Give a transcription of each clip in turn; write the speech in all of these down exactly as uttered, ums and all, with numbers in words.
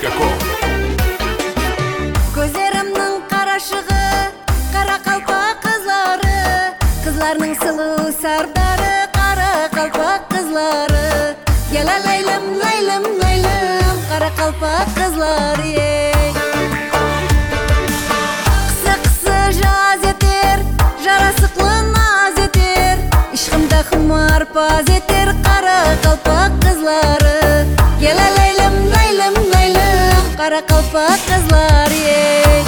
точка ком. Көздерімнің қарашығы, қара қалпақ қызлары, қызларның сұлу сардары, қара қалпақ қызлары. Ела лайлым, лайлым, лайлым, қара қалпақ қызлары, ей. Қысы-қысы жаз етер, жарасықлы наз етер, ишқымда құмар паз етер, қара қалпақ қызлары. Ела лайлым, лайлым, лайлым, қара қалпақ қызлары, ей.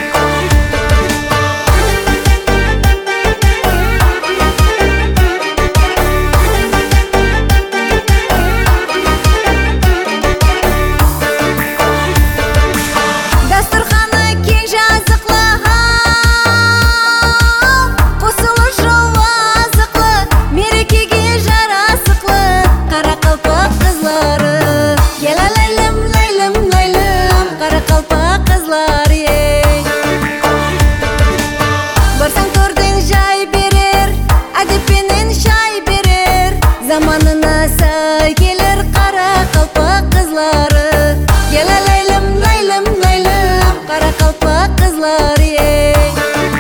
Заманына сай келер қара қалпақ қызлары. Ела лайлым, лайлым, лайлым, қара қалпақ қызлары, ей.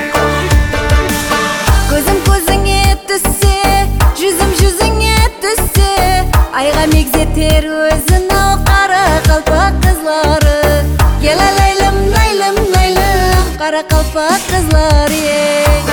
Көзім көзіңе түссе, жүзім жүзіңе түссе, айға мегзетер өзін ау қара қалпақ қызлары. Ела лайлым, лайлым, лайлым, қара қалпақ қызлары, ей.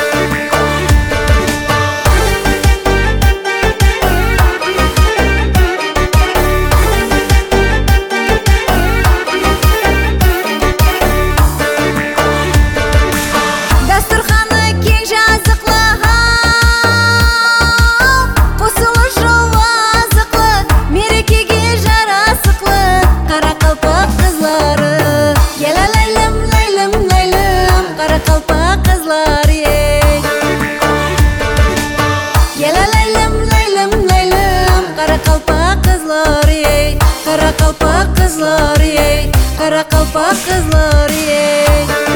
Қара қалпақ қызлары, ей, қара қалпақ қызлары, ей.